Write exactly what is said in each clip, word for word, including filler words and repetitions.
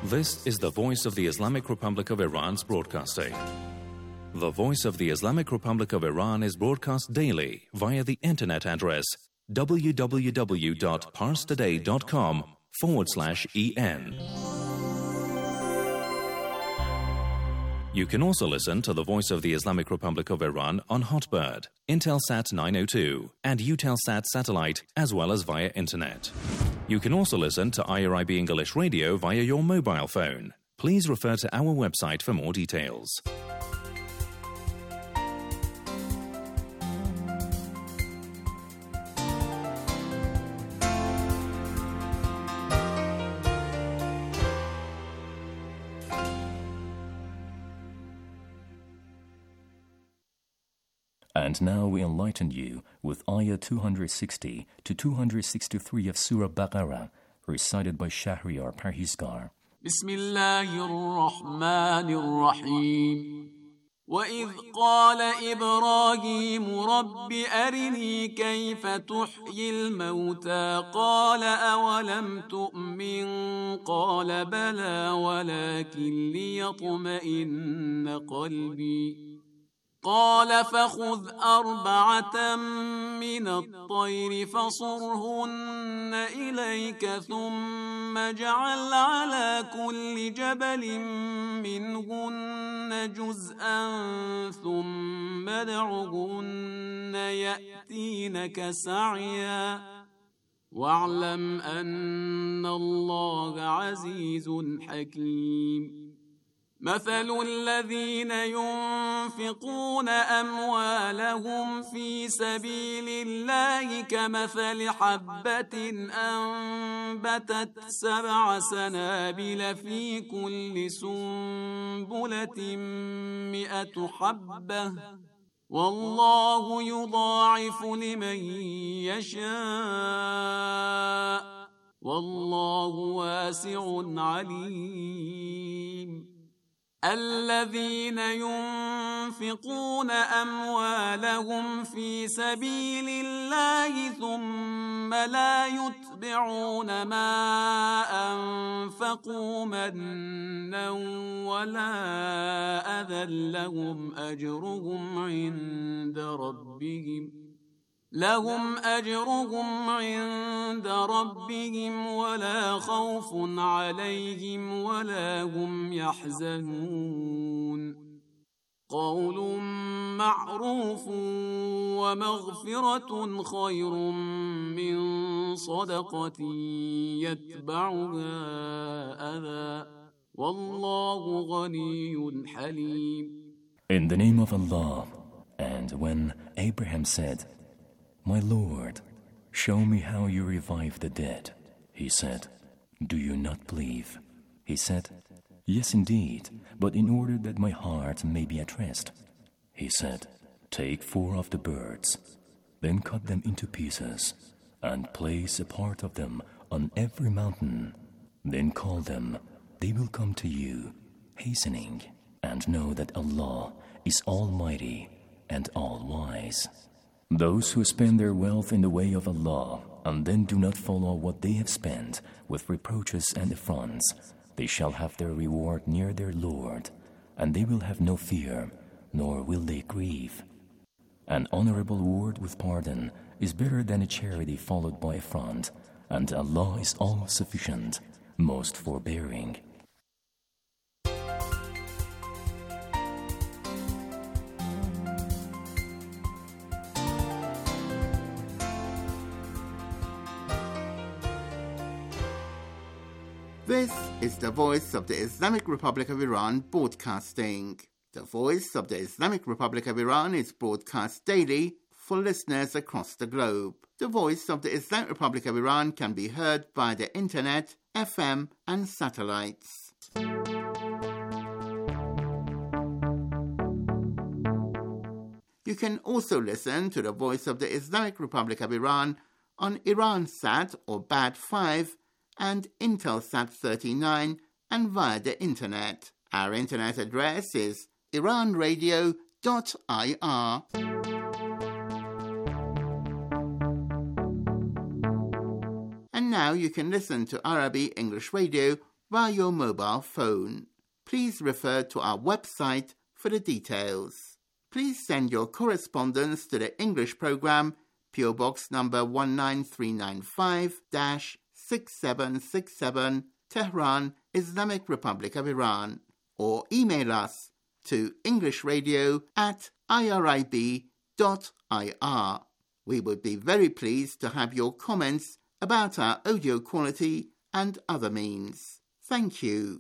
This is the Voice of the Islamic Republic of Iran's broadcasting. The Voice of the Islamic Republic of Iran is broadcast daily via the internet address www.parstoday.com forward slash en. You can also listen to the Voice of the Islamic Republic of Iran on Hotbird, Intelsat nine oh two, and Eutelsat satellite, as well as via internet. You can also listen to I R I B English Radio via your mobile phone. Please refer to our website for more details. And now we enlighten you with Ayah two sixty to two sixty-three of Surah Baqarah, recited by Shahriar Parhizgar. Bismillahir-Rahmanir-Rahim. وَإِذْ قَالَ إِبْرَاهِيمُ رَبِّ أَرِنِي كَيْفَ تُحْيِي الْمَوْتَى قَالَ أَوَلَمْ تُؤْمِنْ قَالَ بَلَى وَلَكِنْ لِيَطْمَئِنَّ قَلْبِي قال فخذ أربعة من الطير فصرهن إليك ثم اجعل على كل جبل منهن جزءا ثم ادعهن يأتينك سعيا واعلم أن الله عزيز حكيم مثل الذين ينفقون أموالهم في سبيل الله كمثل حبة أنبتت سبع سنابل في كل سنبلة مئة حبة والله يضاعف لمن يشاء والله واسع عليم الذين ينفقون أموالهم في سبيل الله ثم لا يتبعون ما أنفقوا منا ولا أذى لهم أجرهم عند ربهم لهم أجرهم عند ربهم ولا خوف عليهم ولا هم يحزنون قول معروف ومغفرة خير من صدقة يتبعها أذى والله غني حليم. In the name of Allah, and when Abraham said, My Lord, show me how you revive the dead. He said, Do you not believe? He said, Yes, indeed, but in order that my heart may be at rest. He said, Take four of the birds, then cut them into pieces, and place a part of them on every mountain. Then call them, they will come to you, hastening, and know that Allah is Almighty and All-Wise. Those who spend their wealth in the way of Allah and then do not follow what they have spent with reproaches and affronts, they shall have their reward near their Lord, and they will have no fear, nor will they grieve. An honorable word with pardon is better than a charity followed by affront, and Allah is all-sufficient, most forbearing. This is the Voice of the Islamic Republic of Iran broadcasting. The Voice of the Islamic Republic of Iran is broadcast daily for listeners across the globe. The Voice of the Islamic Republic of Iran can be heard via the internet, F M and satellites. You can also listen to the Voice of the Islamic Republic of Iran on Iransat or B A D five and Intelsat thirty-nine and via the internet. Our internet address is iran radio dot I R. And now you can listen to Arabic English Radio via your mobile phone. Please refer to our website for the details. Please send your correspondence to the English program, P O Box number one nine three nine five, six seven six seven, Tehran, Islamic Republic of Iran, or email us to englishradio at irib dot I R. We would be very pleased to have your comments about our audio quality and other means. Thank you.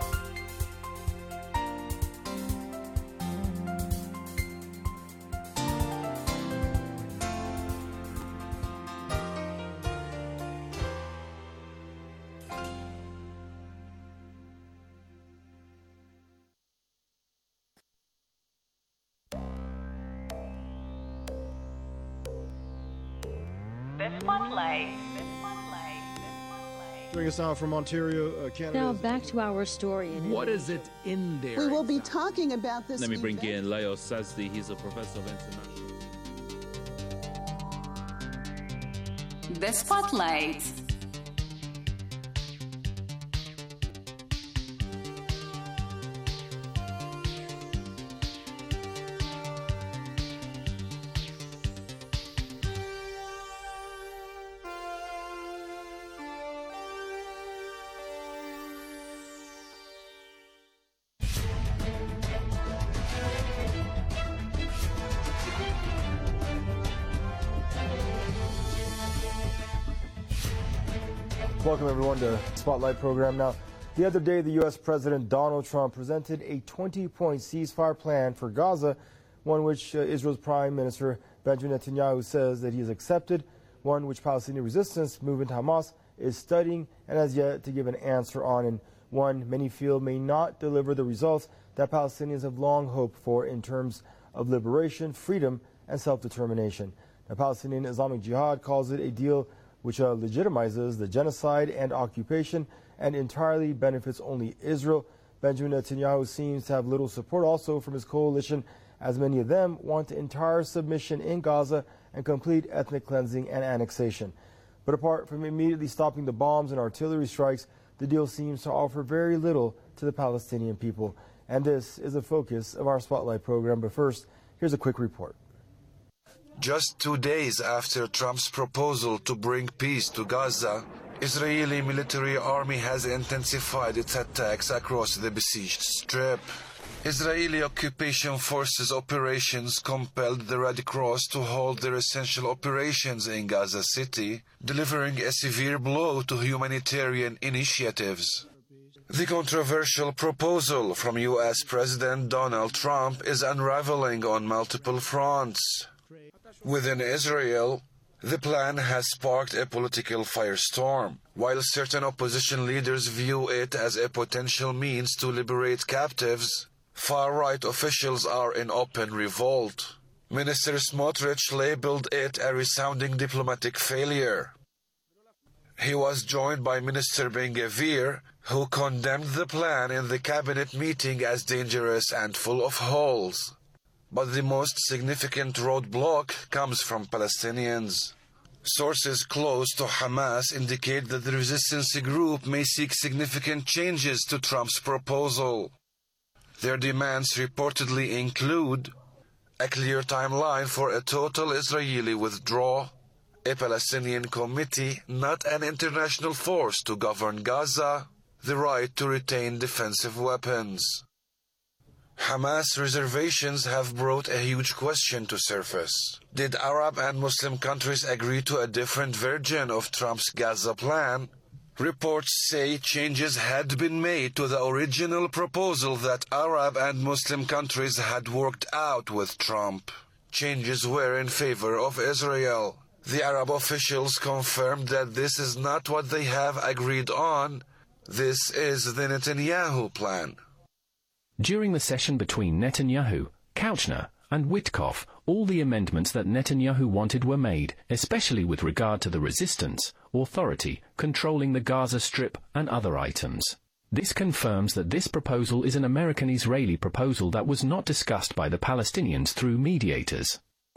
Bring us out from Ontario, uh, Canada. Now back to our story. In what is it in there? We will be talking about this. Let me bring event. in Leo Sazdi. He's a professor of international. The Spotlight. Welcome, everyone, to Spotlight program. Now, the other day, the U S President Donald Trump presented a twenty-point ceasefire plan for Gaza, one which uh, Israel's Prime Minister Benjamin Netanyahu says that he has accepted, one which Palestinian resistance movement Hamas is studying and has yet to give an answer on, and one many feel may not deliver the results that Palestinians have long hoped for in terms of liberation, freedom, and self-determination. The Palestinian Islamic Jihad calls it a deal which uh, legitimizes the genocide and occupation and entirely benefits only Israel. Benjamin Netanyahu seems to have little support also from his coalition, as many of them want entire submission in Gaza and complete ethnic cleansing and annexation. But apart from immediately stopping the bombs and artillery strikes, the deal seems to offer very little to the Palestinian people. And this is the focus of our Spotlight program. But first, here's a quick report. Just two days after Trump's proposal to bring peace to Gaza, Israeli military army has intensified its attacks across the besieged strip. Israeli occupation forces operations compelled the Red Cross to halt their essential operations in Gaza City, delivering a severe blow to humanitarian initiatives. The controversial proposal from U S President Donald Trump is unraveling on multiple fronts. Within Israel, the plan has sparked a political firestorm. While certain opposition leaders view it as a potential means to liberate captives, far-right officials are in open revolt. Minister Smotrich labeled it a resounding diplomatic failure. He was joined by Minister Ben-Gvir, who condemned the plan in the cabinet meeting as dangerous and full of holes. But the most significant roadblock comes from Palestinians. Sources close to Hamas indicate that the resistance group may seek significant changes to Trump's proposal. Their demands reportedly include a clear timeline for a total Israeli withdrawal, a Palestinian committee, not an international force, to govern Gaza, the right to retain defensive weapons. Hamas reservations have brought a huge question to surface. Did Arab and Muslim countries agree to a different version of Trump's Gaza plan? Reports say changes had been made to the original proposal that Arab and Muslim countries had worked out with Trump. Changes were in favor of Israel. The Arab officials confirmed that this is not what they have agreed on. This is the Netanyahu plan. During the session between Netanyahu, Kouchner, and Witkoff, all the amendments that Netanyahu wanted were made, especially with regard to the resistance, authority, controlling the Gaza Strip, and other items. This confirms that this proposal is an American-Israeli proposal that was not discussed by the Palestinians through mediators.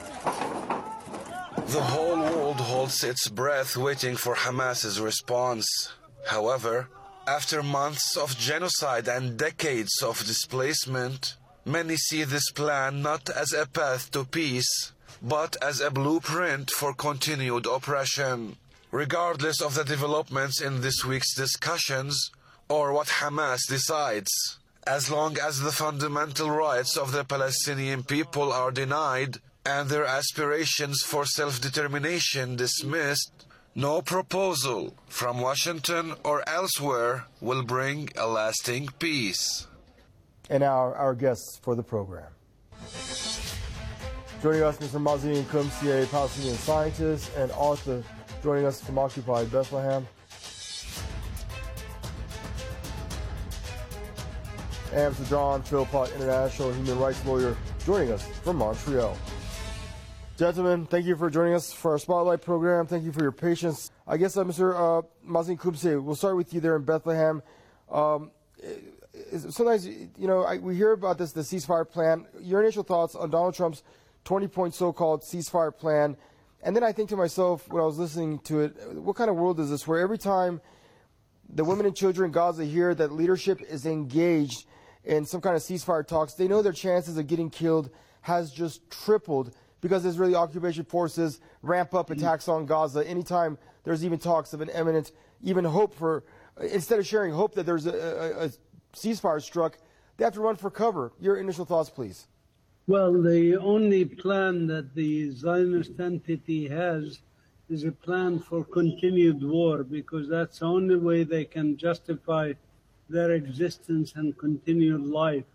The whole world holds its breath waiting for Hamas's response. However, After months of genocide and decades of displacement, many see this plan not as a path to peace, but as a blueprint for continued oppression. Regardless of the developments in this week's discussions or what Hamas decides, as long as the fundamental rights of the Palestinian people are denied and their aspirations for self-determination dismissed, no proposal from Washington or elsewhere will bring a lasting peace. And now our, our guests for the program. Joining us, Mister Mazen Koumsi, a Palestinian scientist and author, joining us from occupied Bethlehem. And Mister John Philpott, international human rights lawyer, joining us from Montreal. Gentlemen, thank you for joining us for our Spotlight program. Thank you for your patience. I guess, uh, Mister Uh, Mazen Koumsi, we'll start with you there in Bethlehem. Um, sometimes, you know, I, we hear about this, the ceasefire plan. Your initial thoughts on Donald Trump's twenty-point so-called ceasefire plan. And then I think to myself, when I was listening to it, what kind of world is this where every time the women and children in Gaza hear that leadership is engaged in some kind of ceasefire talks, they know their chances of getting killed has just tripled because Israeli occupation forces ramp up attacks on Gaza anytime there's even talks of an imminent, even hope for, instead of sharing hope that there's a, a, a ceasefire struck, they have to run for cover. Your initial thoughts, please. Well, the only plan that the Zionist entity has is a plan for continued war, because that's the only way they can justify their existence and continued life.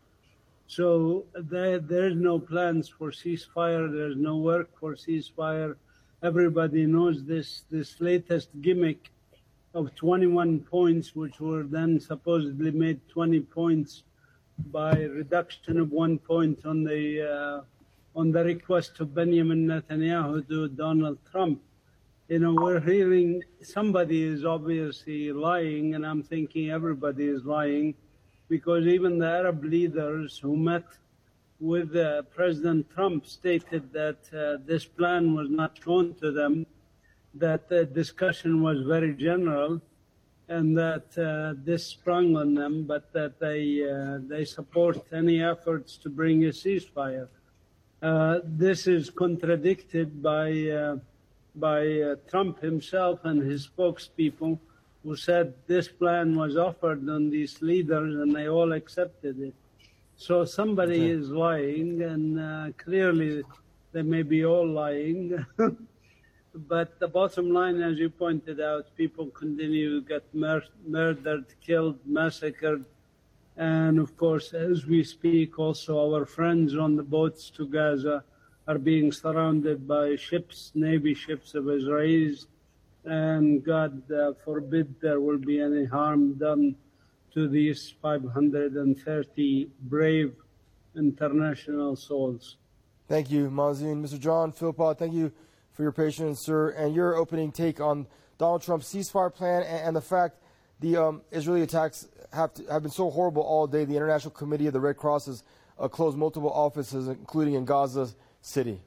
So there, there's no plans for ceasefire. There's no work for ceasefire. Everybody knows this, this latest gimmick of twenty-one points, which were then supposedly made twenty points by reduction of one point on the uh, on the request of Benjamin Netanyahu to Donald Trump. You know, we're hearing somebody is obviously lying, and I'm thinking everybody is lying, because even the Arab leaders who met with uh, President Trump stated that uh, this plan was not shown to them, that the discussion was very general, and that uh, this sprung on them, but that they uh, they support any efforts to bring a ceasefire. Uh, this is contradicted by uh, by uh, Trump himself and his spokespeople, who said this plan was offered on these leaders and they all accepted it. So somebody okay. is lying, and uh, clearly they may be all lying. But the bottom line, as you pointed out, people continue to get mur- murdered, killed, massacred. And of course, as we speak, also our friends on the boats to Gaza are being surrounded by ships, Navy ships of Israelis. And God uh, forbid there will be any harm done to these five hundred thirty brave international souls. Thank you, Mazen. Mister John Philpott, thank you for your patience, sir, and your opening take on Donald Trump's ceasefire plan and, and the fact the um, Israeli attacks have, to, have been so horrible all day. The International Committee of the Red Cross has uh, closed multiple offices, including in Gaza City.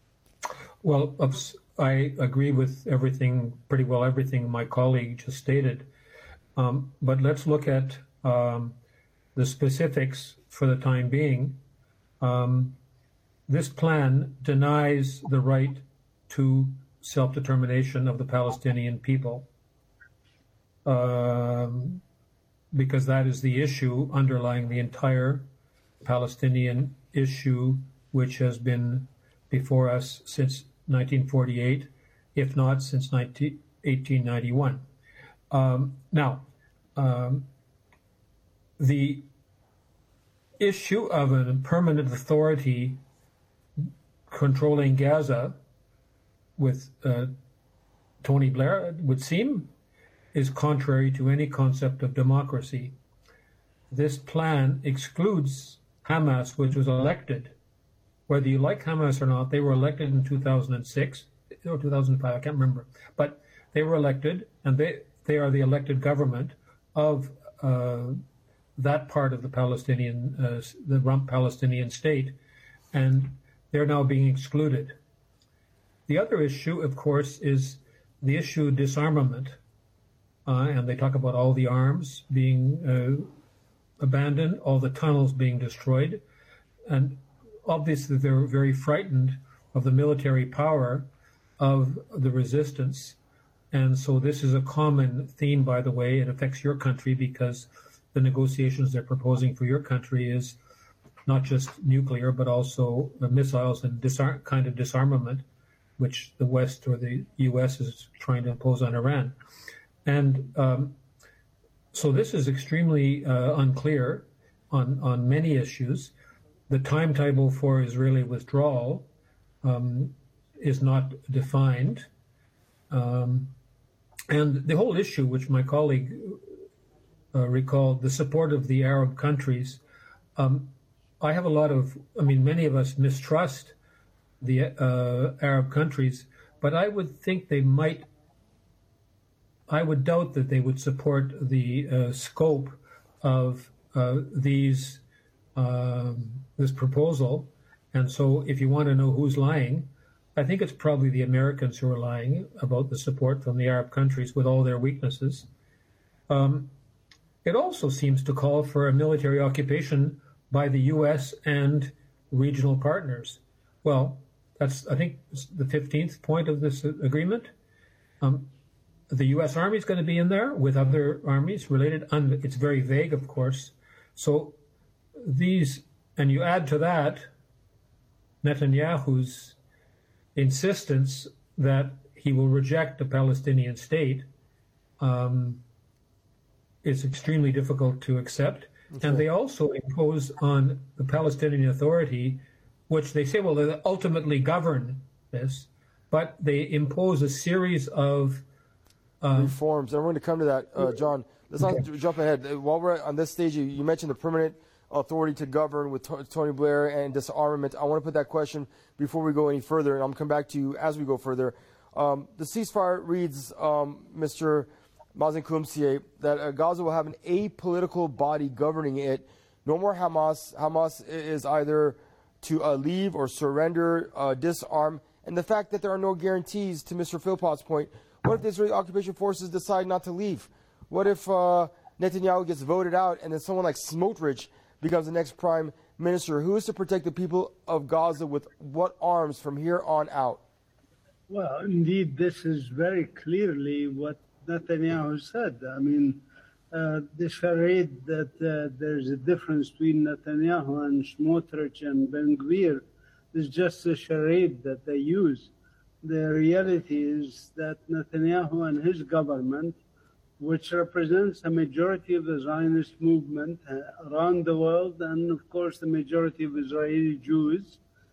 Well, I agree with everything, pretty well everything my colleague just stated. Um, but let's look at um, the specifics for the time being. Um, this plan denies the right to self-determination of the Palestinian people, um, because that is the issue underlying the entire Palestinian issue, which has been before us since nineteen forty-eight, if not since eighteen ninety-one. Um, now, um, the issue of a permanent authority controlling Gaza with uh, Tony Blair, it would seem, is contrary to any concept of democracy. This plan excludes Hamas, which was elected. Whether you like Hamas or not, they were elected in two thousand six or two thousand five, I can't remember. But they were elected, and they, they are the elected government of uh, that part of the Palestinian, uh, the rump Palestinian state, and they're now being excluded. The other issue, of course, is the issue of disarmament. uh, and they talk about all the arms being uh, abandoned, all the tunnels being destroyed, and obviously they're very frightened of the military power of the resistance. And so this is a common theme, by the way. It affects your country because the negotiations they're proposing for your country is not just nuclear, but also missiles and disar- kind of disarmament, which the West or the U S is trying to impose on Iran. And um, so this is extremely uh, unclear on, on many issues. The timetable for Israeli withdrawal um, is not defined. Um, and the whole issue, which my colleague uh, recalled, the support of the Arab countries, um, I have a lot of, I mean, many of us mistrust the uh, Arab countries, but I would think they might, I would doubt that they would support the uh, scope of uh, these, um, this proposal. And so if you want to know who's lying, I think it's probably the Americans who are lying about the support from the Arab countries with all their weaknesses. Um, it also seems to call for a military occupation by the U S and regional partners. Well, that's, I think, the fifteenth point of this agreement. Um, the U S Army is going to be in there with other armies related. And it's very vague, of course. So these, and you add to that Netanyahu's insistence that he will reject a Palestinian state, um, is extremely difficult to accept. That's and right. They also impose on the Palestinian Authority, which they say, well, they ultimately govern this, but they impose a series of um, reforms. And we're going to come to that, uh, John. Let's not okay. jump ahead. While we're on this stage, you, you mentioned the permanent authority to govern with T- Tony Blair and disarmament. I want to put that question before we go any further, and I'm come back to you as we go further. Um, the ceasefire reads, um, Mister Mazen Koumousié, that uh, Gaza will have an apolitical body governing it. No more Hamas. Hamas is either to uh, leave or surrender, uh, disarm. And the fact that there are no guarantees, to Mister Philpott's point, what if the Israeli occupation forces decide not to leave? What if uh, Netanyahu gets voted out and then someone like Smotrich becomes the next prime minister? Who is to protect the people of Gaza with what arms from here on out? Well, indeed, this is very clearly what Netanyahu said. I mean, uh, the charade that uh, there's a difference between Netanyahu and Smotrich and Ben Gvir is just a charade that they use. The reality is that Netanyahu and his government, which represents a majority of the Zionist movement uh, around the world, and of course the majority of Israeli Jews,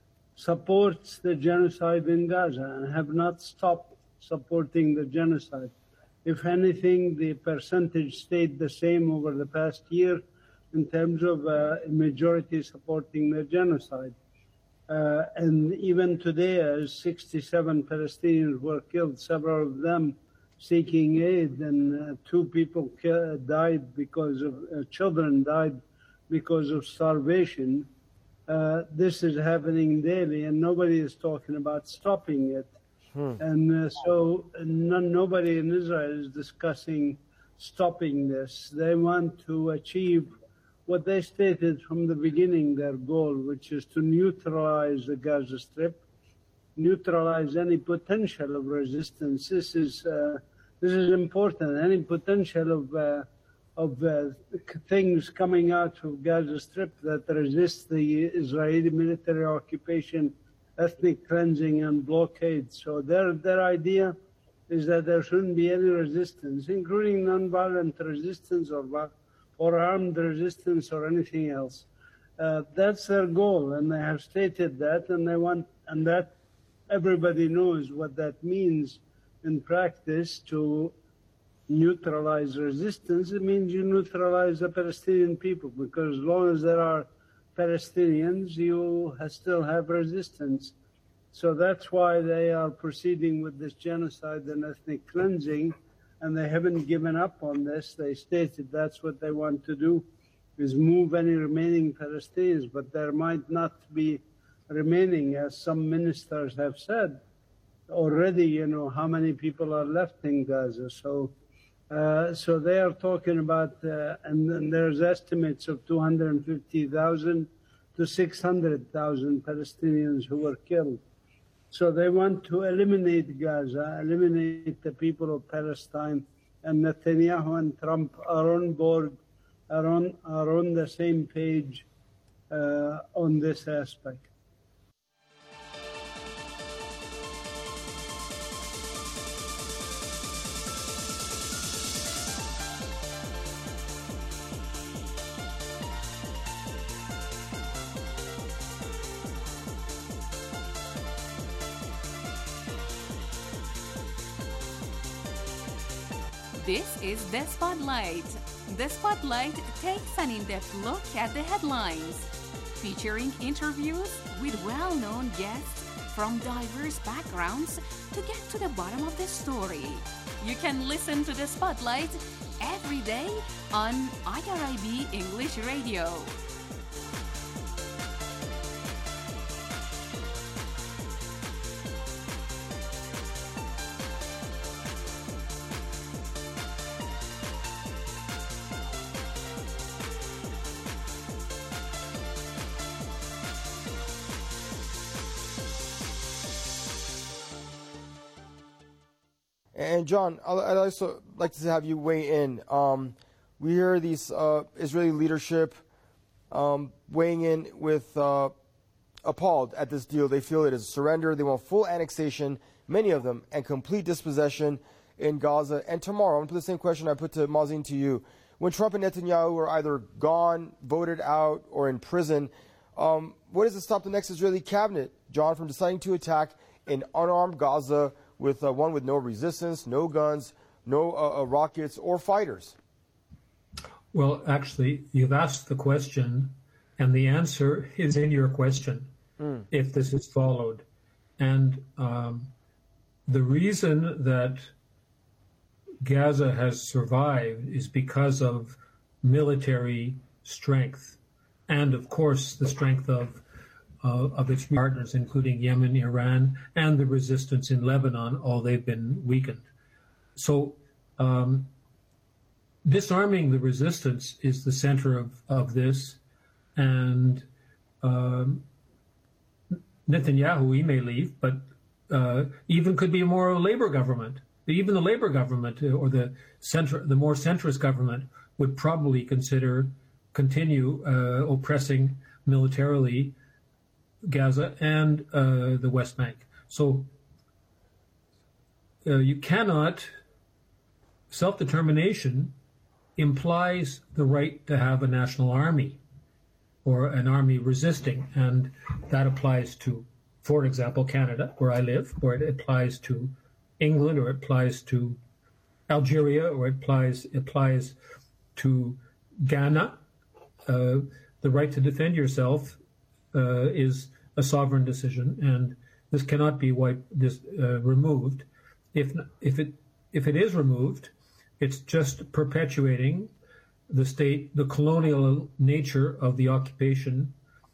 supports the genocide in Gaza and have not stopped supporting the genocide. If anything, the percentage stayed the same over the past year in terms of uh, a majority supporting the genocide. Uh, and even today, as sixty-seven Palestinians were killed, several of them seeking aid, and uh, two people ki- died because of, uh, children died because of starvation. Uh, this is happening daily, and nobody is talking about stopping it. Hmm. And uh, so no, nobody in Israel is discussing stopping this. They want to achieve what they stated from the beginning, their goal, which is to neutralize the Gaza Strip, neutralize any potential of resistance. This is uh, this is important. Any potential of uh, of uh, things coming out of Gaza Strip that resist the Israeli military occupation, ethnic cleansing, and blockade. So their their idea is that there shouldn't be any resistance, including nonviolent resistance or or armed resistance or anything else. Uh, that's their goal, and they have stated that, and they want, and that everybody knows what that means in practice. To neutralize resistance, it means you neutralize the Palestinian people, because as long as there are Palestinians, you still have resistance. So that's why they are proceeding with this genocide and ethnic cleansing, and they haven't given up on this. They stated that's what they want to do, is move any remaining Palestinians, but there might not be remaining, as some ministers have said already. You know how many people are left in Gaza. So Uh, so they are talking about, uh, and, and there's estimates of two hundred fifty thousand to six hundred thousand Palestinians who were killed. So they want to eliminate Gaza, eliminate the people of Palestine, and Netanyahu and Trump are on board, are on, are on the same page uh, on this aspect. This is The Spotlight. The Spotlight takes an in-depth look at the headlines, featuring interviews with well-known guests from diverse backgrounds to get to the bottom of the story. You can listen to The Spotlight every day on I R I B English Radio. And John, I'd also like to have you weigh in. Um, we hear these uh, Israeli leadership um, weighing in with uh, appalled at this deal. They feel it is a surrender. They want full annexation, many of them, and complete dispossession in Gaza. And tomorrow, I'm going to put the same question I put to Mazin to you. When Trump and Netanyahu are either gone, voted out, or in prison, um, what does it stop the next Israeli cabinet, John, from deciding to attack an unarmed Gaza with uh, one with no resistance, no guns, no uh, uh, rockets or fighters? Well, actually, you've asked the question, and the answer is in your question, mm. if this is followed. And um, the reason that Gaza has survived is because of military strength and, of course, the strength of Uh, of its partners, including Yemen, Iran, and the resistance in Lebanon, all they've been weakened. So um, disarming the resistance is the center of, of this. And um, Netanyahu, he may leave, but uh, even could be a more Labor government. Even the Labor government or the center, the more centrist government would probably consider continue uh, oppressing militarily Gaza and uh, the West Bank. So uh, you cannot, self-determination implies the right to have a national army or an army resisting, and that applies to, for example, Canada, where I live, or it applies to England, or it applies to Algeria, or it applies, applies to Ghana. Uh, the right to defend yourself uh, is a sovereign decision, and this cannot be wiped, this, uh, removed. If if it if it is removed, it's just perpetuating the state, the colonial nature of the occupation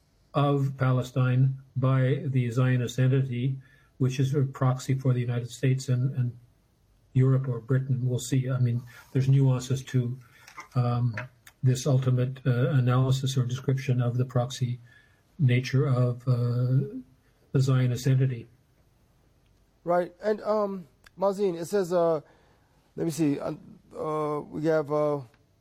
of Palestine by the Zionist entity, which is a proxy for the United States and, and Europe or Britain. We'll see. I mean, there's nuances to um, this ultimate uh, analysis or description of the proxy nature of uh, the Zionist entity. Right. And um, Mazin, it says, uh, let me see, uh, uh, we have uh,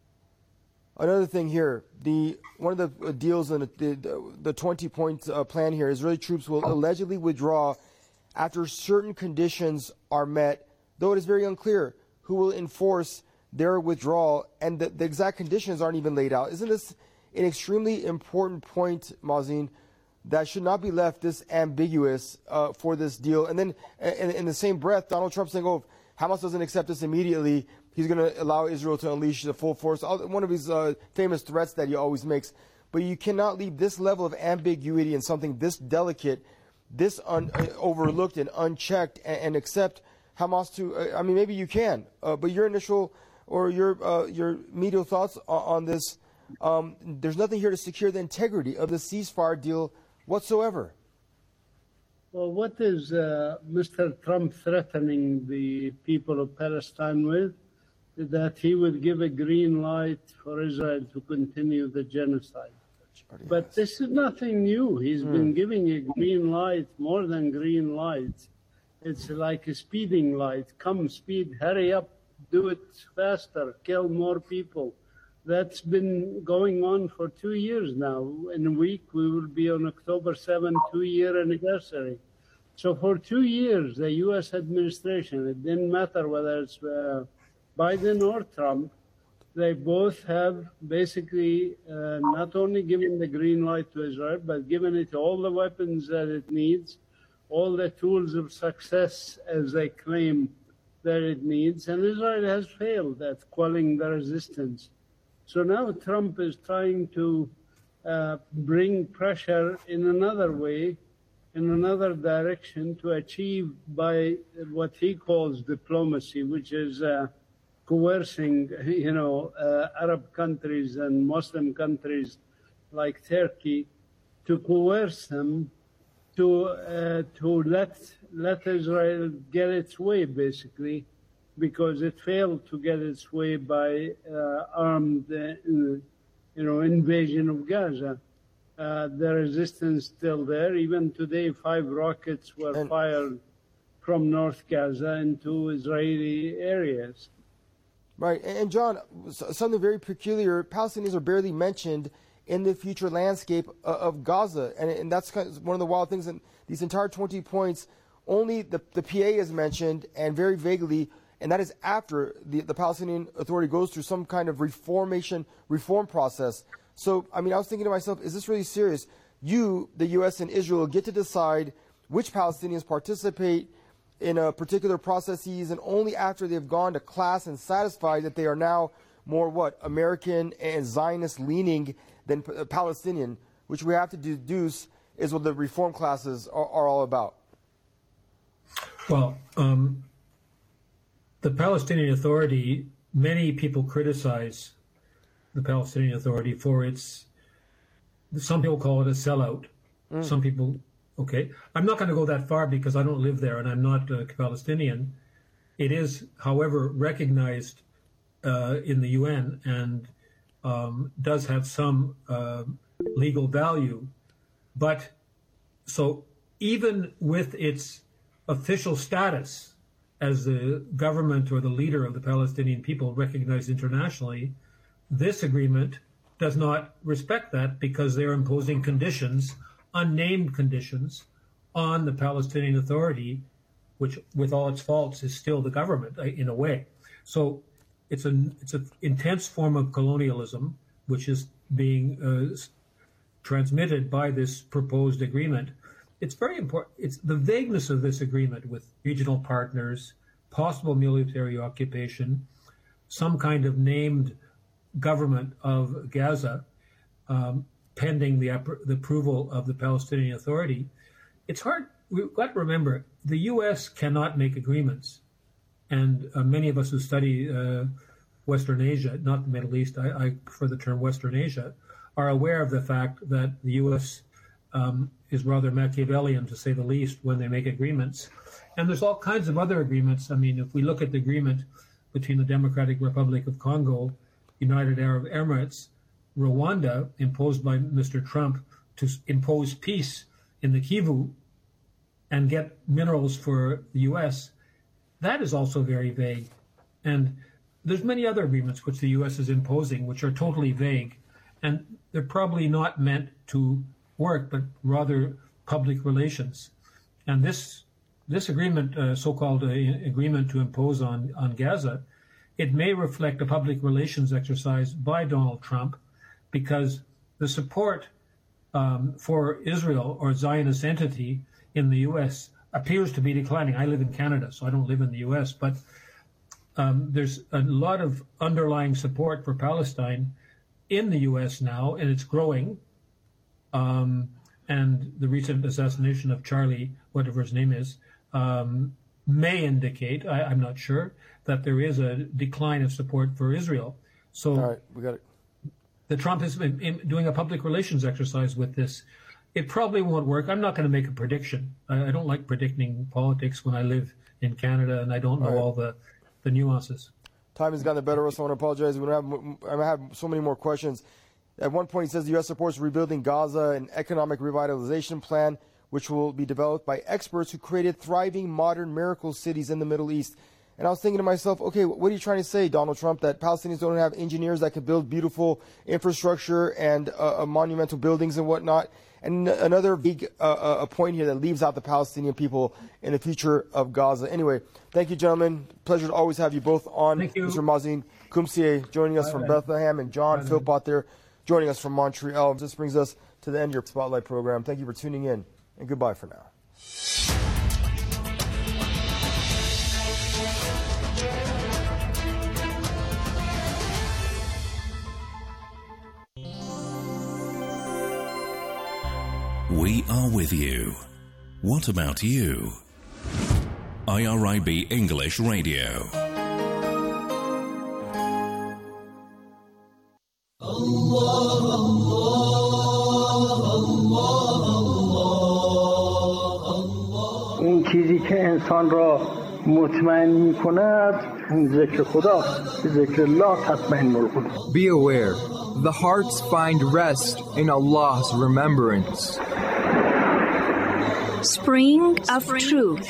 another thing here. The one of the deals in the, the, the twenty-point uh, plan here, Israeli troops will allegedly withdraw after certain conditions are met, though it is very unclear who will enforce their withdrawal, and the, the exact conditions aren't even laid out. Isn't this an extremely important point, Mazin, that should not be left this ambiguous uh, for this deal? And then in, in the same breath, Donald Trump saying, oh, if Hamas doesn't accept this immediately, he's going to allow Israel to unleash the full force. One of his uh, famous threats that he always makes. But you cannot leave this level of ambiguity in something this delicate, this un- uh, overlooked and unchecked, and, and accept Hamas to, uh, I mean, maybe you can, uh, but your initial or your uh, your medial thoughts on, on this, um, there's nothing here to secure the integrity of the ceasefire deal whatsoever. Well, what is uh, Mister Trump threatening the people of Palestine with? that he would give a green light for Israel to continue the genocide. But this is nothing new. He's mm. been giving a green light, more than green light. It's like a speeding light. Come, speed, hurry up, do it faster, kill more people. That's been going on for two years now. In a week, we will be on October seventh, two-year anniversary. So for two years, the U S administration, it didn't matter whether it's uh, Biden or Trump, they both have basically uh, not only given the green light to Israel, but given it all the weapons that it needs, all the tools of success, as they claim that it needs, and Israel has failed at quelling the resistance. So now Trump is trying to uh, bring pressure in another way, in another direction, to achieve by what he calls diplomacy, which is uh, coercing, you know, uh, Arab countries and Muslim countries like Turkey, to coerce them to uh, to let let Israel get its way, basically, because it failed to get its way by uh, armed, uh, you know, invasion of Gaza. Uh, the resistance still there. Even today, five rockets were and fired from North Gaza into Israeli areas. Right. And John, something very peculiar, Palestinians are barely mentioned in the future landscape of Gaza. And, and that's kind of one of the wild things. In these entire twenty points, only the, the P A is mentioned, and very vaguely, and that is after the, the Palestinian Authority goes through some kind of reformation, reform process. So, I mean, I was thinking to myself, is this really serious? You, the U S and Israel, get to decide which Palestinians participate in a particular processes, and only after they've gone to class and satisfied that they are now more, what, American and Zionist leaning than uh, Palestinian, which we have to deduce is what the reform classes are, are all about. Well, um, the Palestinian Authority, many people criticize the Palestinian Authority for its, some people call it a sellout. Mm. Some people, okay. I'm not going to go that far because I don't live there and I'm not a Palestinian. It is, however, recognized uh, in the U N and um, does have some uh, legal value. But so even with its official status as the government or the leader of the Palestinian people recognized internationally, this agreement does not respect that because they're imposing conditions, unnamed conditions, on the Palestinian Authority, which, with all its faults, is still the government in a way. So it's an it's an intense form of colonialism, which is being uh, transmitted by this proposed agreement. It's very important. It's the vagueness of this agreement with regional partners, possible military occupation, some kind of named government of Gaza, um, pending the, the approval of the Palestinian Authority. It's hard. We've got to remember, the U S cannot make agreements. And uh, many of us who study uh, Western Asia, not the Middle East, I, I prefer the term Western Asia, are aware of the fact that the U S um, is rather Machiavellian, to say the least, when they make agreements. And there's all kinds of other agreements. I mean, if we look at the agreement between the Democratic Republic of Congo, United Arab Emirates, Rwanda, imposed by Mister Trump to impose peace in the Kivu and get minerals for the U S, that is also very vague. And there's many other agreements which the U S is imposing which are totally vague, and they're probably not meant to work, but rather public relations. And this this agreement, uh, so-called uh, agreement to impose on, on Gaza, it may reflect a public relations exercise by Donald Trump, because the support um, for Israel or Zionist entity in the U S appears to be declining. I live in Canada, so I don't live in the U S, but um, there's a lot of underlying support for Palestine in the U S now, and it's growing. Um, and the recent assassination of Charlie, whatever his name is, um, may indicate, I, I'm not sure, that there is a decline of support for Israel. So all right, we got it. The Trump is in, in doing a public relations exercise with this. It probably won't work. I'm not going to make a prediction. I, I don't like predicting politics when I live in Canada and I don't know all, right. all the, the nuances. time has gotten the better of us. I want to apologize. We don't have, I have so many more questions. At one point, he says the U S supports rebuilding Gaza, an economic revitalization plan, which will be developed by experts who created thriving modern miracle cities in the Middle East. And I was thinking to myself, okay, what are you trying to say, Donald Trump, that Palestinians don't have engineers that can build beautiful infrastructure and uh, uh, monumental buildings and whatnot? And another big uh, uh, point here that leaves out the Palestinian people in the future of Gaza. Anyway, thank you, gentlemen. Pleasure to always have you both on. Thank you. Mister Mazin Kumsieh joining us Bye from then. Bethlehem, and John Bye Philpott there joining us from Montreal. This brings us to the end of your Spotlight program. Thank you for tuning in, and goodbye for now. We are with you. What about you? I R I B English Radio. اون چیزی که انسان را مطمئن می کند ذکر خداست. ذکر الله تطمئن القلوب. Be aware, the hearts find rest in Allah's remembrance. Spring of Truth.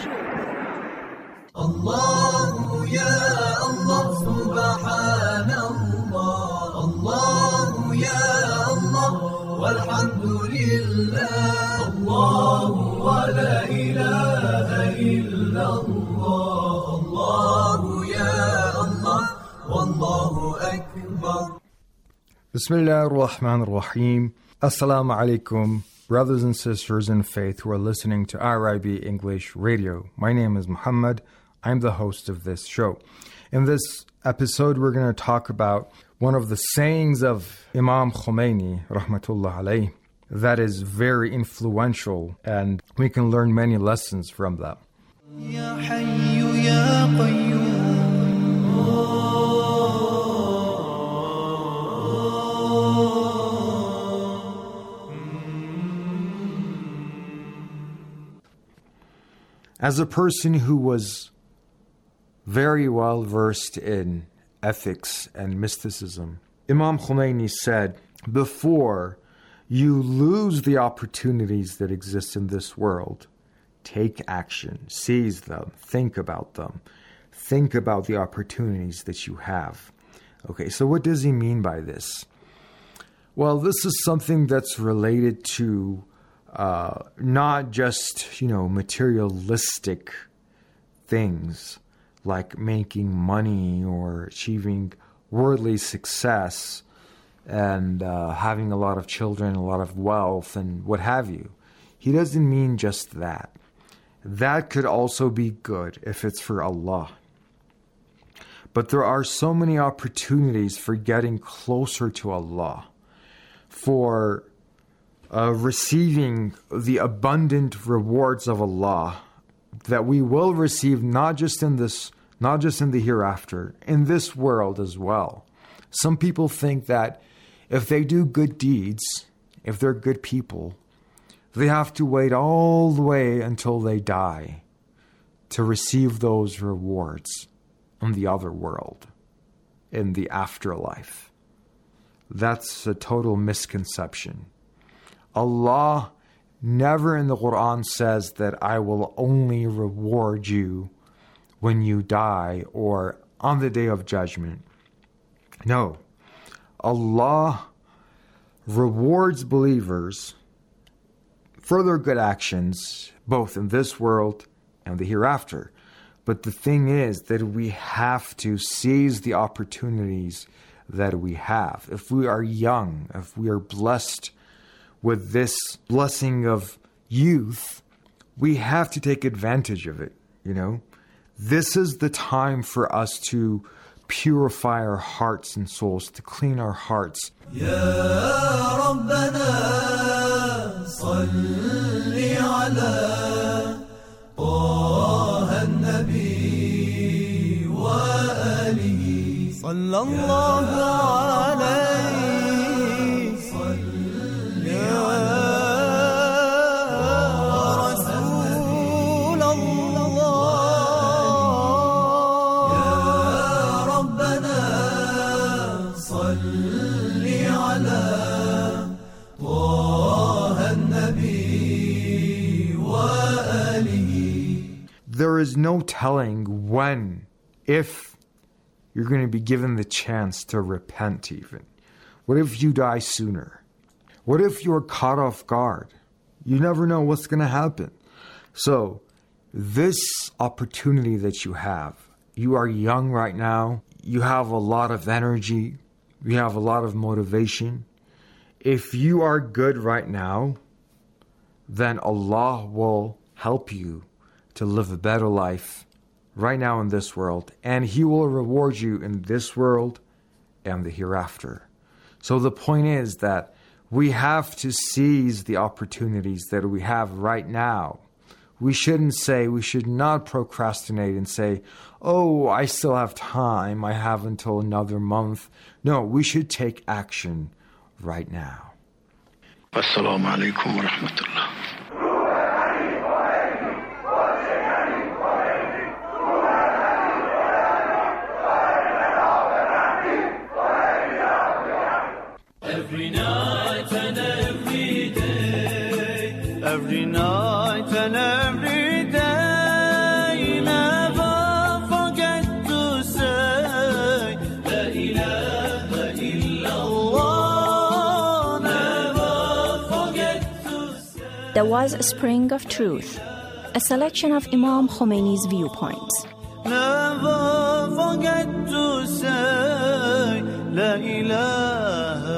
Allah ya Allah subhanallah. Allah ya Allah walhamdulillah. Allah wa la ilaha illallah. Allah ya Allah wallahu akbar. Bismillah ar-Rahman ar-Rahim. Assalamu alaikum, brothers and sisters in faith who are listening to R I B English Radio. My name is Muhammad. I'm the host of this show. In this episode, we're going to talk about one of the sayings of Imam Khomeini, rahmatullah alayh, that is very influential, and we can learn many lessons from that. Ya Hayyu Ya Qayyum. As a person who was very well versed in ethics and mysticism, Imam Khomeini said, before you lose the opportunities that exist in this world, take action, seize them, think about them, think about the opportunities that you have. Okay, so what does he mean by this? Well, this is something that's related to Uh, not just, you know, materialistic things like making money or achieving worldly success and uh, having a lot of children, a lot of wealth and what have you. He doesn't mean just that. That could also be good if it's for Allah. But there are so many opportunities for getting closer to Allah, for Uh, receiving the abundant rewards of Allah that we will receive not just in this, not just in the hereafter, in this world as well. Some people think that if they do good deeds, if they're good people, they have to wait all the way until they die to receive those rewards in the other world, in the afterlife. That's a total misconception. Allah never in the Quran says that I will only reward you when you die or on the day of judgment. No. Allah rewards believers for their good actions, both in this world and the hereafter. But the thing is that we have to seize the opportunities that we have. If we are young, if we are blessed with this blessing of youth, we have to take advantage of it, you know. This is the time for us to purify our hearts and souls, to clean our hearts. Ya Rabbana salli ala Taha an-Nabi wa alihi sallallahu alayhi. there's no telling when, if you're going to be given the chance to repent even. What if you die sooner? What if you're caught off guard? You never know what's going to happen. So this opportunity that you have, you are young right now. You have a lot of energy. You have a lot of motivation. If you are good right now, then Allah will help you to live a better life right now in this world. And He will reward you in this world and the hereafter. So the point is that we have to seize the opportunities that we have right now. We shouldn't say, we should not procrastinate and say, oh, I still have time, I have until another month. No, we should take action right now. Assalamu alaikum wa rahmatullah. Every night and every day, every night and every day, never forget to say, La ilaha illallah, never forget to say. There was a spring of truth, a selection of Imam Khomeini's viewpoints. Never forget to say, La ilaha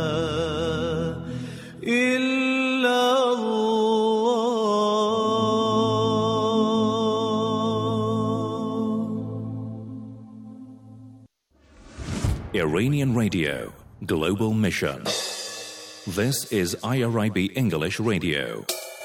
Iranian Radio, Global Mission. This is I R I B English Radio.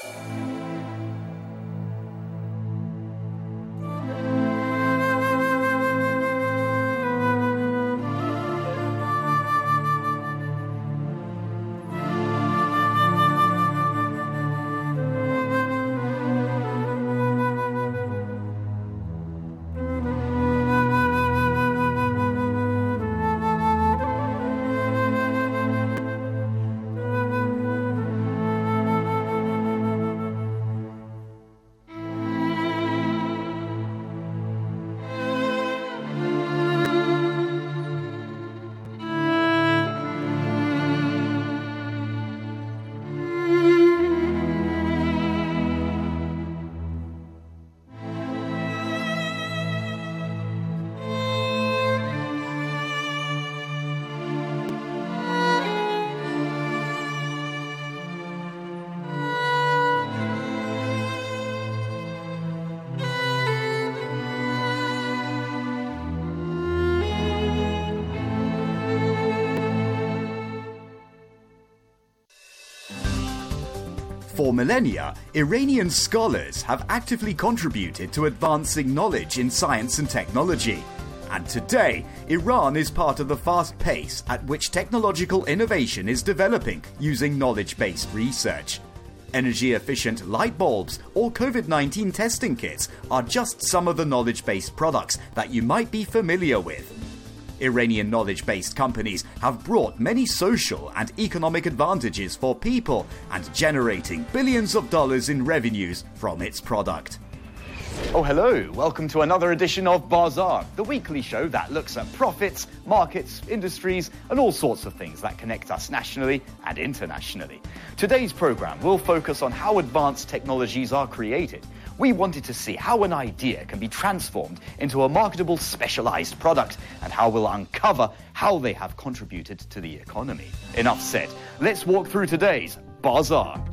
For millennia, Iranian scholars have actively contributed to advancing knowledge in science and technology. And today, Iran is part of the fast pace at which technological innovation is developing using knowledge-based research. Energy-efficient light bulbs or COVID nineteen testing kits are just some of the knowledge-based products that you might be familiar with. Iranian knowledge-based companies have brought many social and economic advantages for people and generating billions of dollars in revenues from its product. Oh, hello. Welcome to another edition of Bazaar, the weekly show that looks at profits, markets, industries, and all sorts of things that connect us nationally and internationally. Today's program will focus on how advanced technologies are created. We wanted to see how an idea can be transformed into a marketable specialized product and how we'll uncover how they have contributed to the economy. Enough said. Let's walk through today's Bazaar.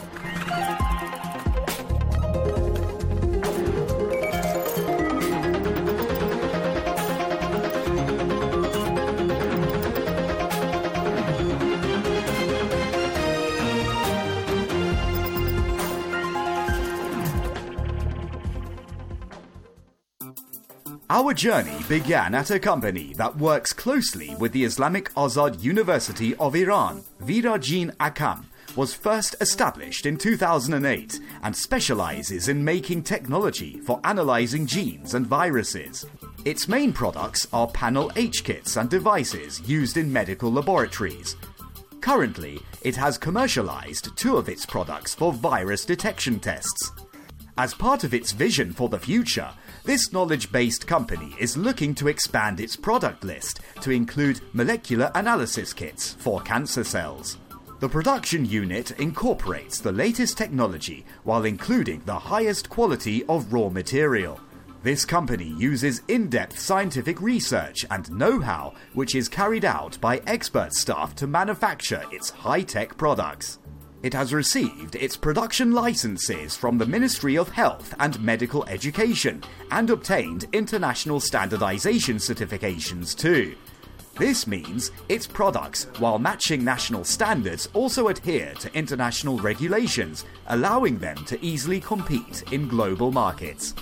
Our journey began at a company that works closely with the Islamic Azad University of Iran. Virajin Akam was first established in two thousand eight and specializes in making technology for analyzing genes and viruses. Its main products are panel H kits and devices used in medical laboratories. Currently, it has commercialized two of its products for virus detection tests. As part of its vision for the future, This knowledge-based company is looking to expand its product list to include molecular analysis kits for cancer cells. The production unit incorporates the latest technology while including the highest quality of raw material. This company uses in-depth scientific research and know-how which is carried out by expert staff to manufacture its high-tech products. It has received its production licenses from the Ministry of Health and Medical Education and obtained international standardization certifications too. This means its products, while matching national standards, also adhere to international regulations, allowing them to easily compete in global markets.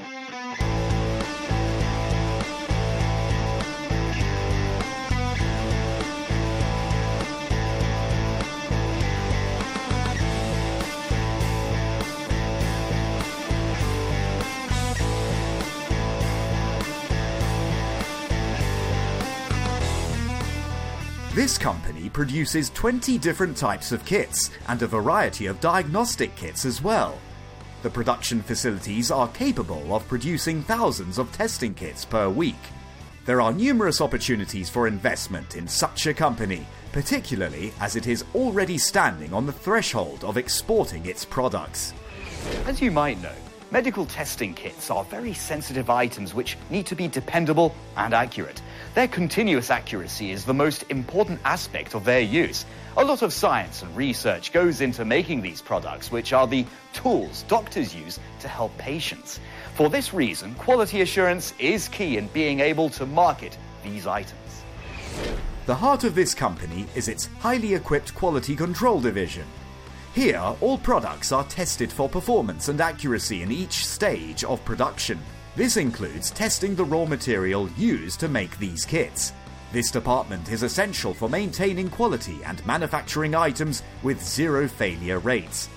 This company produces twenty different types of kits and a variety of diagnostic kits as well. The production facilities are capable of producing thousands of testing kits per week. There are numerous opportunities for investment in such a company, particularly as it is already standing on the threshold of exporting its products. As you might know, medical testing kits are very sensitive items which need to be dependable and accurate. Their continuous accuracy is the most important aspect of their use. A lot of science and research goes into making these products, which are the tools doctors use to help patients. For this reason, quality assurance is key in being able to market these items. The heart of this company is its highly equipped quality control division. Here, all products are tested for performance and accuracy in each stage of production. This includes testing the raw material used to make these kits. This department is essential for maintaining quality and manufacturing items with zero failure rates.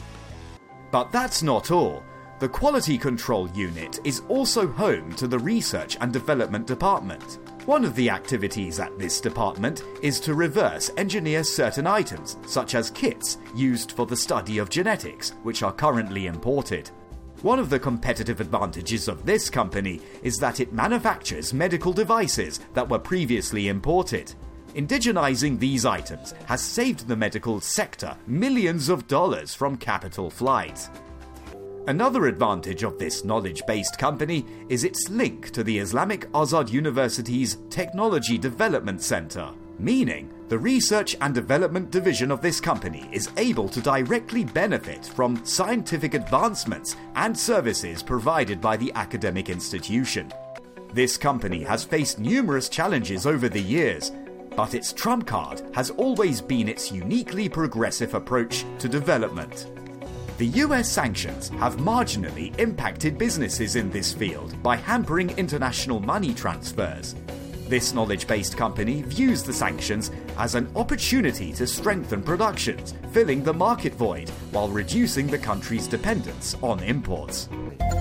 But that's not all. The Quality Control Unit is also home to the Research and Development Department. One of the activities at this department is to reverse engineer certain items, such as kits used for the study of genetics, which are currently imported. One of the competitive advantages of this company is that it manufactures medical devices that were previously imported. Indigenizing these items has saved the medical sector millions of dollars from capital flight. Another advantage of this knowledge-based company is its link to the Islamic Azad University's Technology Development Center, meaning the research and development division of this company is able to directly benefit from scientific advancements and services provided by the academic institution. This company has faced numerous challenges over the years, but its trump card has always been its uniquely progressive approach to development. The U S sanctions have marginally impacted businesses in this field by hampering international money transfers. This knowledge-based company views the sanctions as an opportunity to strengthen productions, filling the market void while reducing the country's dependence on imports.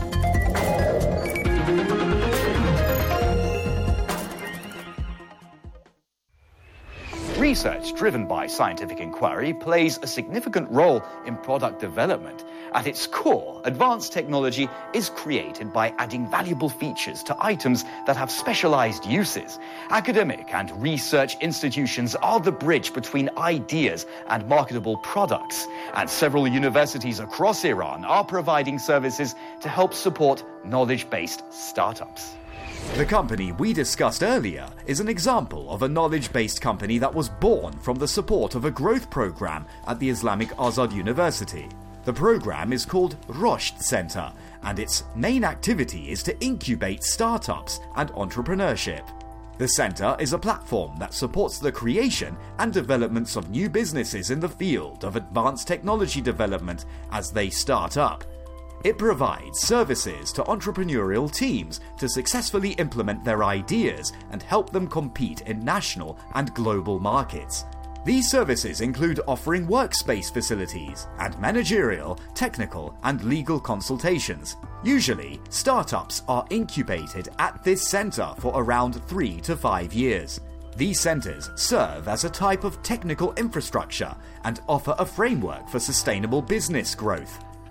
Research driven by scientific inquiry plays a significant role in product development. At its core, advanced technology is created by adding valuable features to items that have specialized uses. Academic and research institutions are the bridge between ideas and marketable products, and several universities across Iran are providing services to help support knowledge-based startups. The company we discussed earlier is an example of a knowledge-based company that was born from the support of a growth program at the Islamic Azad University. The program is called Roshd Center, and its main activity is to incubate startups and entrepreneurship. The center is a platform that supports the creation and developments of new businesses in the field of advanced technology development as they start up. It provides services to entrepreneurial teams to successfully implement their ideas and help them compete in national and global markets. These services include offering workspace facilities and managerial, technical, and legal consultations. Usually, startups are incubated at this center for around three to five years. These centers serve as a type of technical infrastructure and offer a framework for sustainable business growth.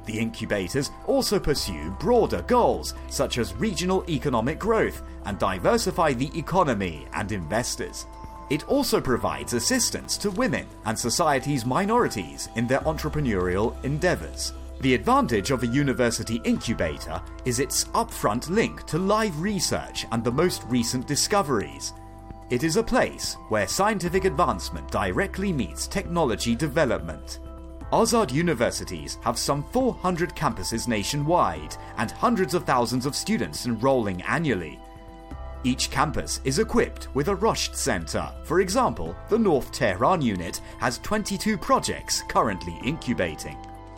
The incubators also pursue broader goals, such as regional economic growth, and diversify the economy and investors. It also provides assistance to women and society's minorities in their entrepreneurial endeavors. The advantage of a university incubator is its upfront link to live research and the most recent discoveries. It is a place where scientific advancement directly meets technology development. Azad universities have some four hundred campuses nationwide and hundreds of thousands of students enrolling annually. Each campus is equipped with a Rushd Center. For example, the North Tehran unit has twenty-two projects currently incubating.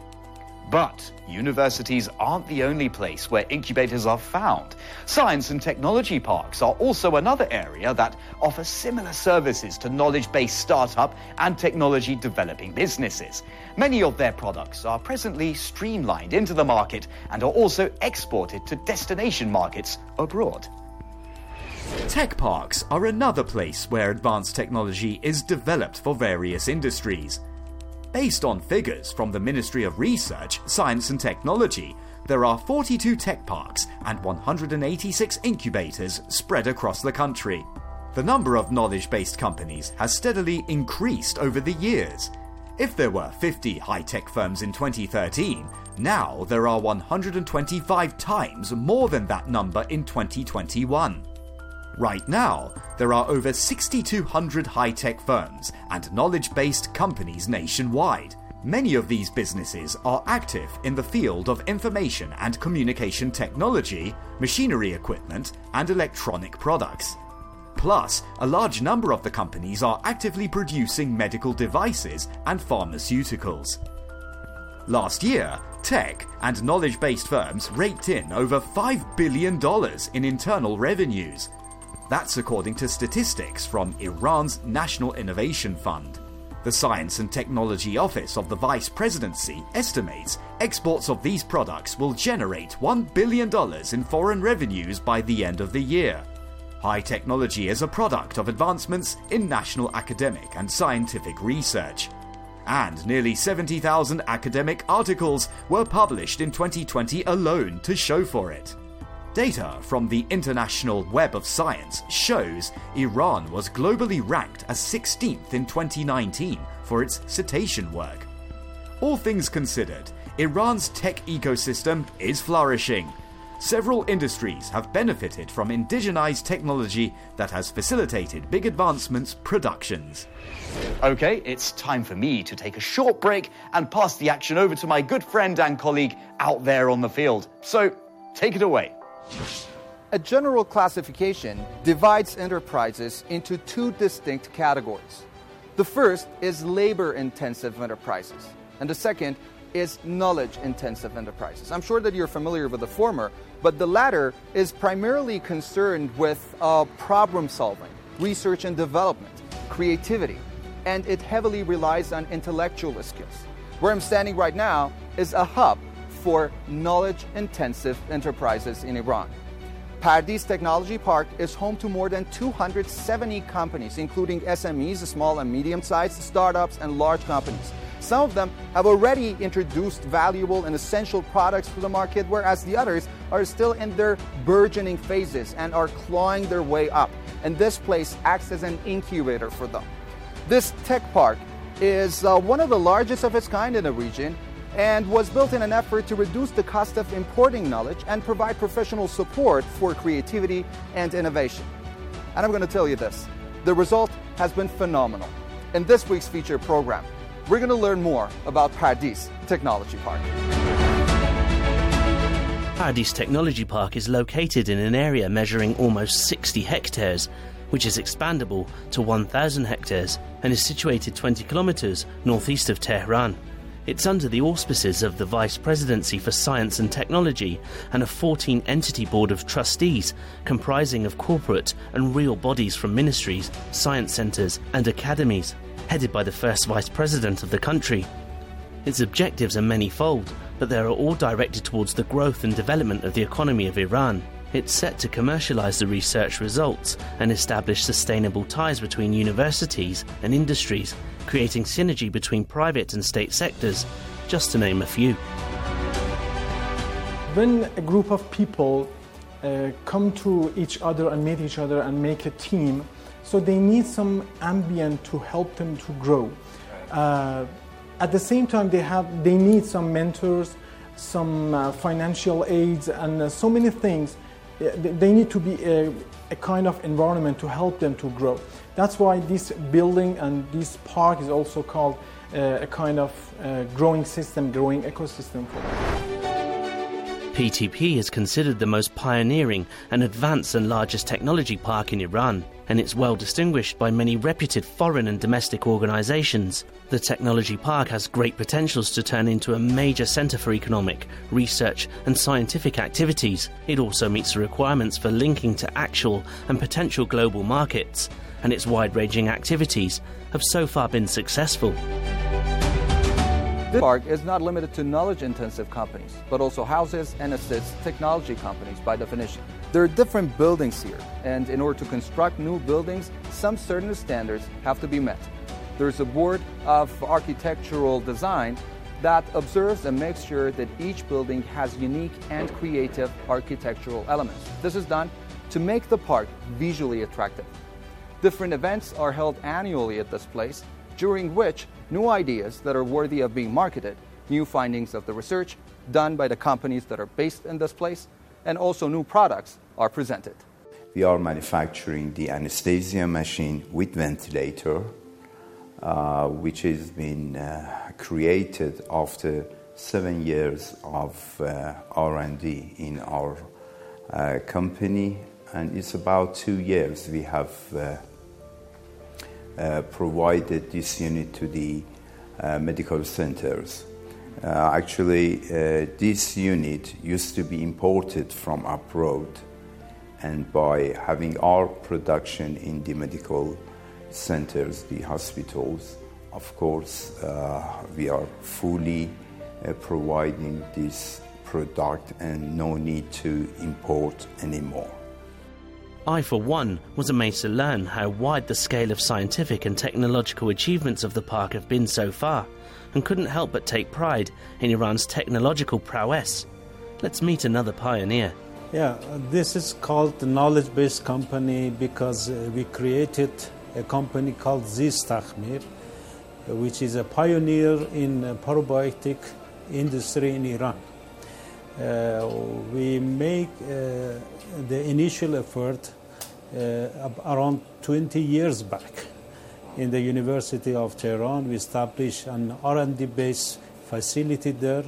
But universities aren't the only place where incubators are found. Science and technology parks are also another area that offers similar services to knowledge-based startup and technology developing businesses. Many of their products are presently streamlined into the market and are also exported to destination markets abroad. Tech parks are another place where advanced technology is developed for various industries. Based on figures from the Ministry of Research, Science and Technology, there are forty-two tech parks and one hundred eighty-six incubators spread across the country. The number of knowledge-based companies has steadily increased over the years. If there were fifty high-tech firms in twenty thirteen, now there are one hundred twenty-five times more than that number in twenty twenty-one. Right now, there are over six thousand two hundred high-tech firms and knowledge-based companies nationwide. Many of these businesses are active in the field of information and communication technology, machinery equipment, and electronic products. Plus, a large number of the companies are actively producing medical devices and pharmaceuticals. Last year, tech and knowledge-based firms raked in over five billion dollars in internal revenues. That's according to statistics from Iran's National Innovation Fund. The Science and Technology Office of the Vice Presidency estimates exports of these products will generate one billion dollars in foreign revenues by the end of the year. High technology is a product of advancements in national academic and scientific research. And nearly seventy thousand academic articles were published in twenty twenty alone to show for it. Data from the International Web of Science shows Iran was globally ranked as sixteenth in twenty nineteen for its cetacean work. All things considered, Iran's tech ecosystem is flourishing. Several industries have benefited from indigenized technology that has facilitated big advancements productions. Okay, it's time for me to take a short break and pass the action over to my good friend and colleague out there on the field. So, take it away. A general classification divides enterprises into two distinct categories. The first is labor-intensive enterprises, and the second is knowledge-intensive enterprises. I'm sure that you're familiar with the former, but the latter is primarily concerned with uh, problem solving, research and development, creativity, and it heavily relies on intellectual skills. Where I'm standing right now is a hub for knowledge-intensive enterprises in Iran. Pardees Technology Park is home to more than two hundred seventy companies, including S M Es, small and medium-sized startups, and large companies. Some of them have already introduced valuable and essential products to the market, whereas the others are still in their burgeoning phases and are clawing their way up. And this place acts as an incubator for them. This tech park is uh, one of the largest of its kind in the region, and was built in an effort to reduce the cost of importing knowledge and provide professional support for creativity and innovation. And I'm going to tell you this, the result has been phenomenal. In this week's feature program, we're going to learn more about Pardees Technology Park. Pardees Technology Park is located in an area measuring almost sixty hectares, which is expandable to one thousand hectares, and is situated twenty kilometres northeast of Tehran. It's under the auspices of the Vice Presidency for Science and Technology and a fourteen-entity board of trustees comprising of corporate and real bodies from ministries, science centres and academies, headed by the first Vice President of the country. Its objectives are many-fold, but they are all directed towards the growth and development of the economy of Iran. It's set to commercialise the research results and establish sustainable ties between universities and industries, creating synergy between private and state sectors, just to name a few. When a group of people uh, come to each other and meet each other and make a team, so they need some ambient to help them to grow. Uh, at the same time, they have they need some mentors, some uh, financial aids, and uh, so many things. They need to be a, a kind of environment to help them to grow. That's why this building and this park is also called uh, a kind of uh, growing system, growing ecosystem for them. P T P is considered the most pioneering and advanced and largest technology park in Iran, and it's well distinguished by many reputed foreign and domestic organizations. The technology park has great potentials to turn into a major center for economic, research and scientific activities. It also meets the requirements for linking to actual and potential global markets, and its wide-ranging activities have so far been successful. This park is not limited to knowledge-intensive companies, but also houses and assists technology companies by definition. There are different buildings here, and in order to construct new buildings, some certain standards have to be met. There's a board of architectural design that observes and makes sure that each building has unique and creative architectural elements. This is done to make the park visually attractive. Different events are held annually at this place, during which new ideas that are worthy of being marketed, new findings of the research done by the companies that are based in this place, and also new products are presented. We are manufacturing the anesthesia machine with ventilator, uh, which has been uh, created after seven years of uh, R and D in our uh, company, and it's about two years we have uh, uh, provided this unit to the uh, medical centers. Uh, actually, uh, this unit used to be imported from abroad, and by having our production in the medical centers, the hospitals, of course, uh, we are fully uh, providing this product and no need to import anymore. I, for one, was amazed to learn how wide the scale of scientific and technological achievements of the park have been so far, and couldn't help but take pride in Iran's technological prowess. Let's meet another pioneer. Yeah, this is called the knowledge-based company because uh, we created a company called Zist Takhmir, which is a pioneer in uh, probiotic industry in Iran. Uh, we make uh, the initial effort uh, around twenty years back. In the University of Tehran, we established an R and D based facility there,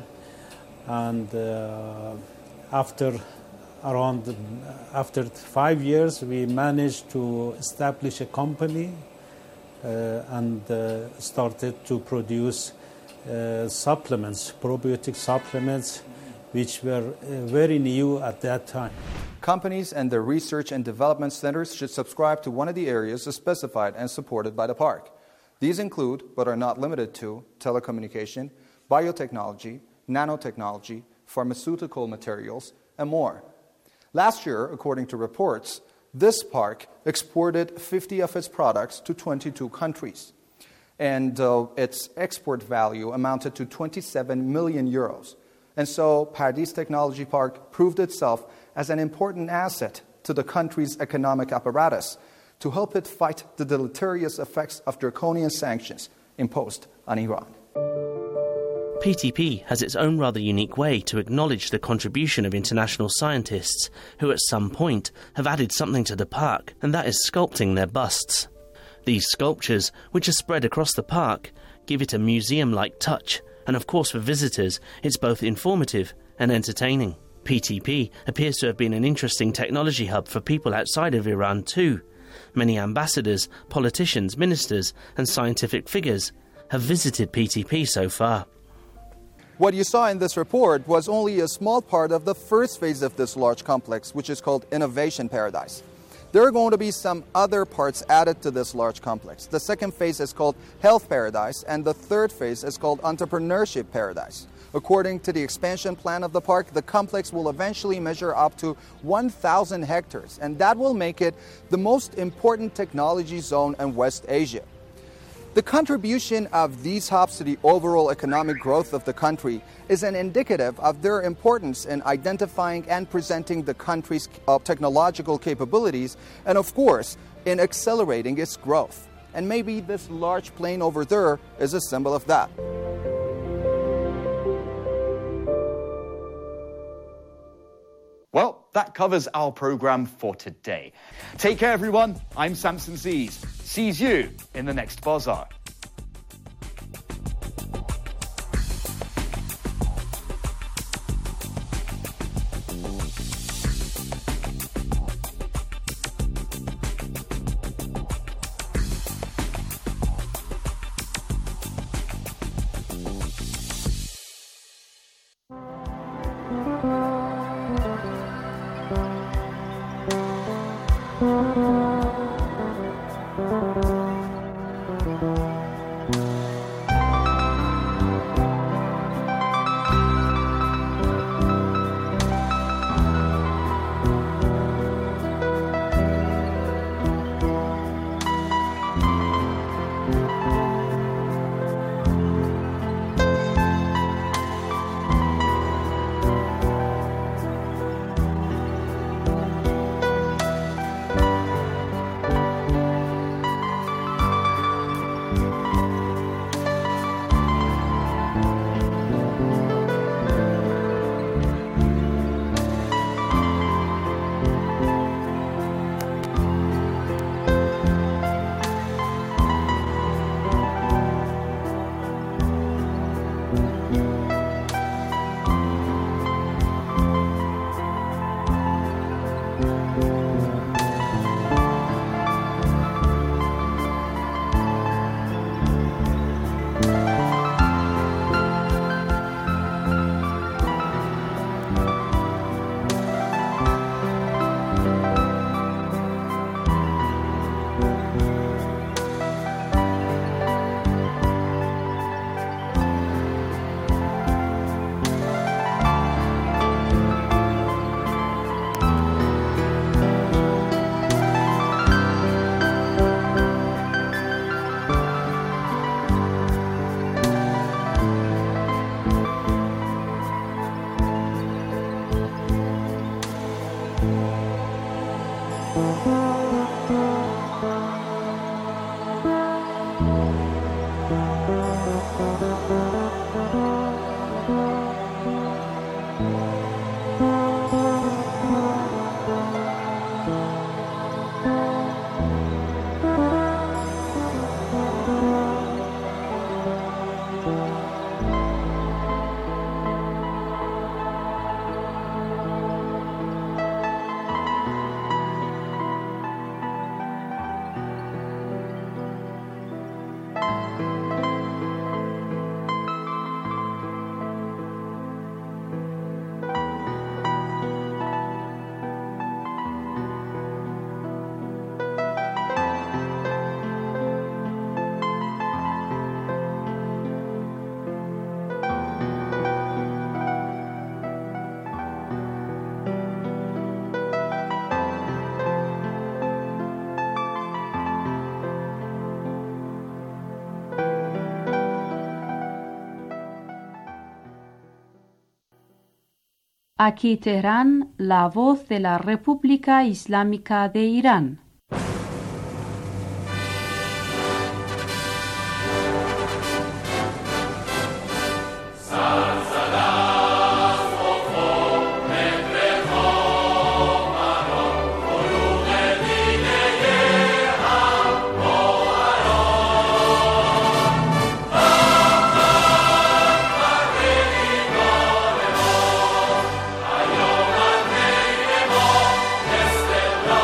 and uh, after around after five years, we managed to establish a company uh, and uh, started to produce uh, supplements, probiotic supplements, which were uh, very new at that time. Companies and their research and development centers should subscribe to one of the areas specified and supported by the park. These include, but are not limited to, telecommunication, biotechnology, nanotechnology, pharmaceutical materials, and more. Last year, according to reports, this park exported fifty of its products to twenty-two countries, and uh, its export value amounted to twenty-seven million euros. And so Pardes Technology Park proved itself as an important asset to the country's economic apparatus to help it fight the deleterious effects of draconian sanctions imposed on Iran. P T P has its own rather unique way to acknowledge the contribution of international scientists who at some point have added something to the park, and that is sculpting their busts. These sculptures, which are spread across the park, give it a museum-like touch, and of course for visitors it's both informative and entertaining. P T P appears to have been an interesting technology hub for people outside of Iran too. Many ambassadors, politicians, ministers and scientific figures have visited P T P so far. What you saw in this report was only a small part of the first phase of this large complex, which is called Innovation Paradise. There are going to be some other parts added to this large complex. The second phase is called Health Paradise, and the third phase is called Entrepreneurship Paradise. According to the expansion plan of the park, the complex will eventually measure up to one thousand hectares, and that will make it the most important technology zone in West Asia. The contribution of these hubs to the overall economic growth of the country is an indicative of their importance in identifying and presenting the country's uh, technological capabilities and, of course, in accelerating its growth. And maybe this large plane over there is a symbol of that. Well, that covers our program for today. Take care, everyone. I'm Samson Sees. Sees you in the next Bazaar. Aquí Teherán, la voz de la República Islámica de Irán.